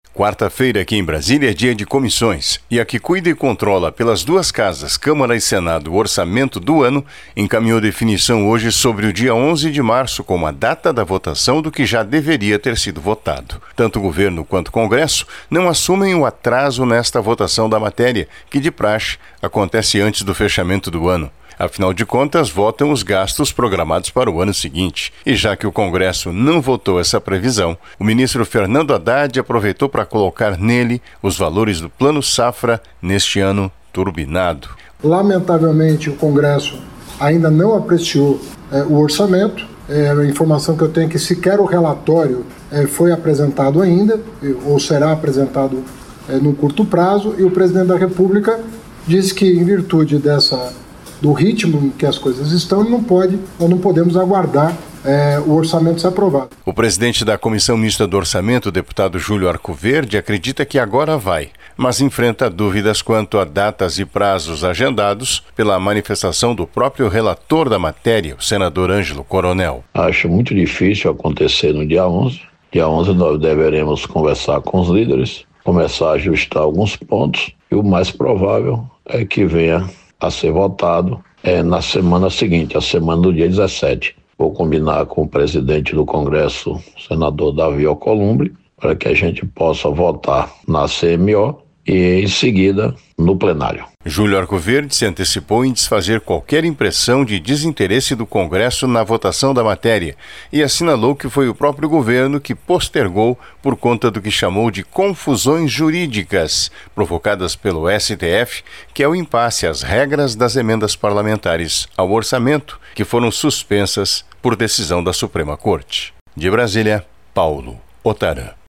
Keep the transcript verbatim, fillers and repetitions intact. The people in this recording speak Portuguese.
Quarta-feira aqui em Brasília é dia de comissões e a que cuida e controla pelas duas casas, Câmara e Senado, o orçamento do ano, encaminhou definição hoje sobre o dia onze de março como a data da votação do que já deveria ter sido votado. Tanto o governo quanto o Congresso não assumem o atraso nesta votação da matéria, que de praxe acontece antes do fechamento do ano. Afinal de contas, votam os gastos programados para o ano seguinte. E já que o Congresso não votou essa previsão, o ministro Fernando Haddad aproveitou para colocar nele os valores do Plano Safra neste ano turbinado. Lamentavelmente, o Congresso ainda não apreciou é, o orçamento. É, a informação que eu tenho é que sequer o relatório é, foi apresentado ainda, ou será apresentado é, num curto prazo, e o presidente da República disse que, em virtude dessa... do ritmo em que as coisas estão, não pode, nós não podemos aguardar é, o orçamento ser aprovado. O presidente da Comissão Mista do Orçamento, o deputado Júlio Arcoverde, acredita que agora vai, mas enfrenta dúvidas quanto a datas e prazos agendados pela manifestação do próprio relator da matéria, o senador Ângelo Coronel. Acho muito difícil acontecer no dia onze. Dia onze nós deveremos conversar com os líderes, começar a ajustar alguns pontos, e o mais provável é que venha a ser votado é, na semana seguinte, a semana do dia dezessete. Vou combinar com o presidente do Congresso, o senador Davi Alcolumbre, para que a gente possa votar na C M O e, em seguida, no plenário. Júlio Arcoverde se antecipou em desfazer qualquer impressão de desinteresse do Congresso na votação da matéria e assinalou que foi o próprio governo que postergou por conta do que chamou de confusões jurídicas provocadas pelo S T F, que é o impasse às regras das emendas parlamentares ao orçamento, que foram suspensas por decisão da Suprema Corte. De Brasília, Paulo Otarã.